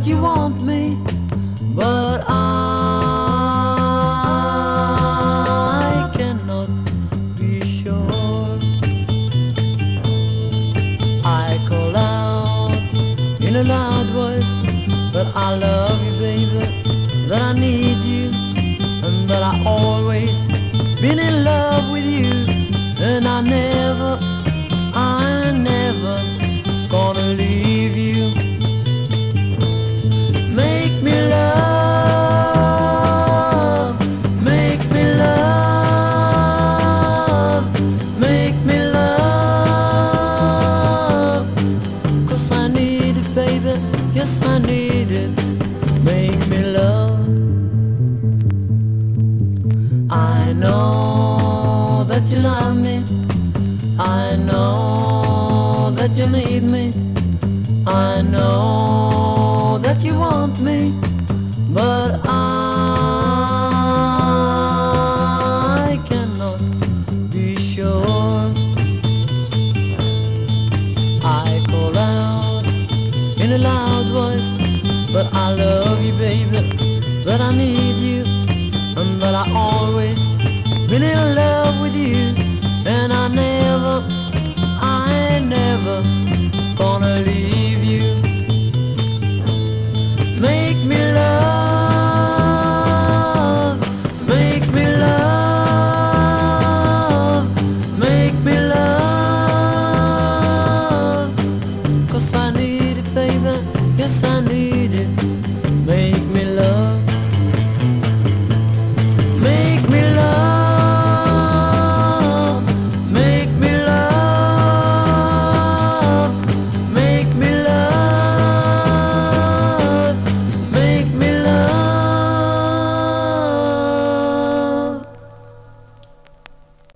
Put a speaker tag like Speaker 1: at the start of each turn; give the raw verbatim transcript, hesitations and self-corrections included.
Speaker 1: that you want me, but I cannot be sure. I call out in a loud voice that I love you, baby, that I need you, and that I always been in love with you, and I never, I never gonna leave you. Make me love, make me love, make me love, 'cause I need it, baby, yes I need it. Make me love. I know that you love me, I know that you need me, I know that you want me, but I cannot be sure. I call out in a loud voice, but I love you, baby, that I need you, and that I always been in love with you, and I never, I never